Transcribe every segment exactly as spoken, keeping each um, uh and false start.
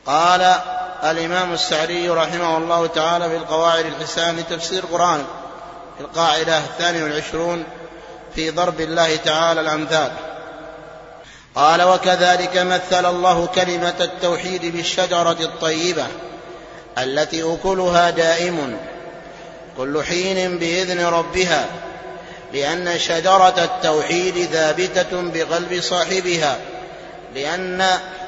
قال الإمام السعدي رحمه الله تعالى في القواعد الحسان لتفسير القرآن في القاعدة الثانية والعشرون في ضرب الله تعالى الأمثال، قال: وكذلك مثل الله كلمة التوحيد بالشجرة الطيبة التي أكلها دائم كل حين بإذن ربها، لأن شجرة التوحيد ثابتة بقلب صاحبها لأن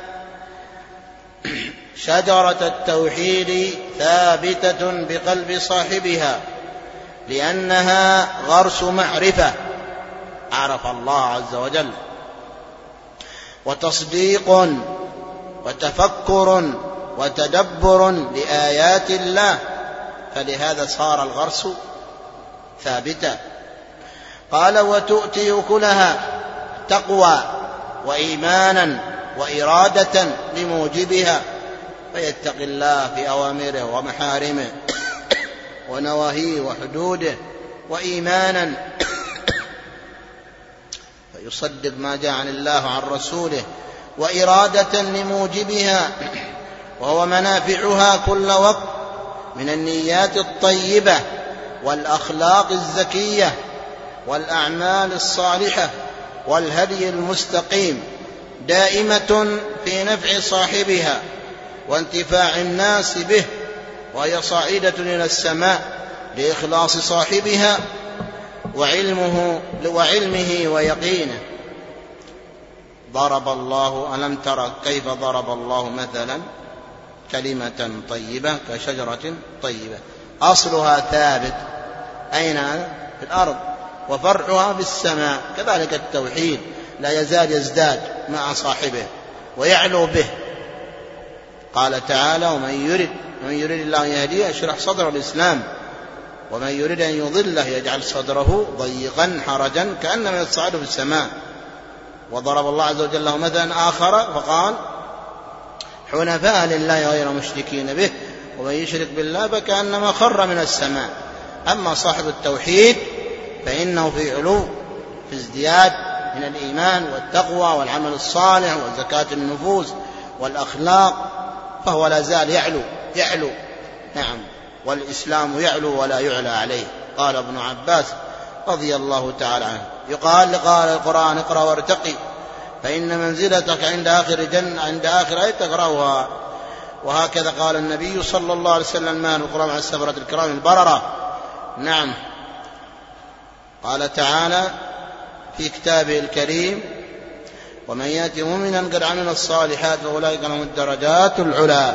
شجرة التوحيد ثابتة بقلب صاحبها لأنها غرس معرفة، عرف الله عز وجل، وتصديق وتفكر وتدبر لآيات الله، فلهذا صار الغرس ثابتا. قال: وتؤتي أكلها تقوى وإيمانا وإرادة لموجبها، فيتقي الله في أوامره ومحارمه ونواهيه وحدوده، وإيمانا فيصدق ما جاء عن الله وعن رسوله، وإرادة لموجبها وهو منافعها كل وقت من النيات الطيبة والأخلاق الزكية والأعمال الصالحة والهدي المستقيم، دائمة في نفع صاحبها وانتفاع الناس به، وهي صاعدة إلى السماء لإخلاص صاحبها وعلمه, وعلمه ويقينه. ضرب الله ألم ترى كيف ضرب الله مثلا كلمة طيبة كشجرة طيبة أصلها ثابت، أين؟ في الأرض، وفرعها في السماء. كذلك التوحيد لا يزال يزداد مع صاحبه ويعلو به. قال تعالى: ومن يرد ومن يريد الله أن يهديه يشرح صدر الإسلام، ومن يريد أن يضله يجعل صدره ضيقا حرجا كأنما يصعد في السماء. وضرب الله عز وجل له مثلا آخر فقال: حنفاء لله غير مشركين به ومن يشرك بالله فكأنما خر من السماء. أما صاحب التوحيد فإنه في علو، في ازدياد من الإيمان والتقوى والعمل الصالح وزكاة النفوس والأخلاق، فهو لا زال يعلو يعلو نعم، والإسلام يعلو ولا يعلى عليه. قال ابن عباس رضي الله تعالى عنه: يقال لقال القرآن اقرأ وارتقي فإن منزلتك عند آخر جنة عند آخر آية تقرأها. وهكذا قال النبي صلى الله عليه وسلم: ما القرآن على السفرة الكرام البررة. نعم. قال تعالى في كتابه الكريم: ومن يأت مؤمنا قد عمل الصالحات فأولئك لهم الدرجات العلى.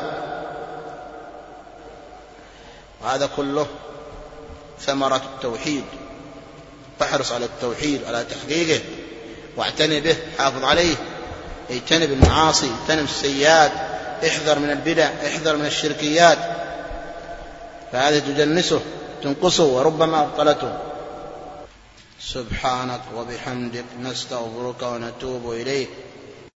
وهذا كله ثمرة التوحيد، فاحرص على التوحيد على تحقيقه واعتني به، حافظ عليه، اجتنب المعاصي، اجتنب السيئات، احذر من البدع، احذر من الشركيات، فهذه تجنسه تنقصه وربما أبطلته. سبحانك وبحمدك نستغفرك ونتوب إليك.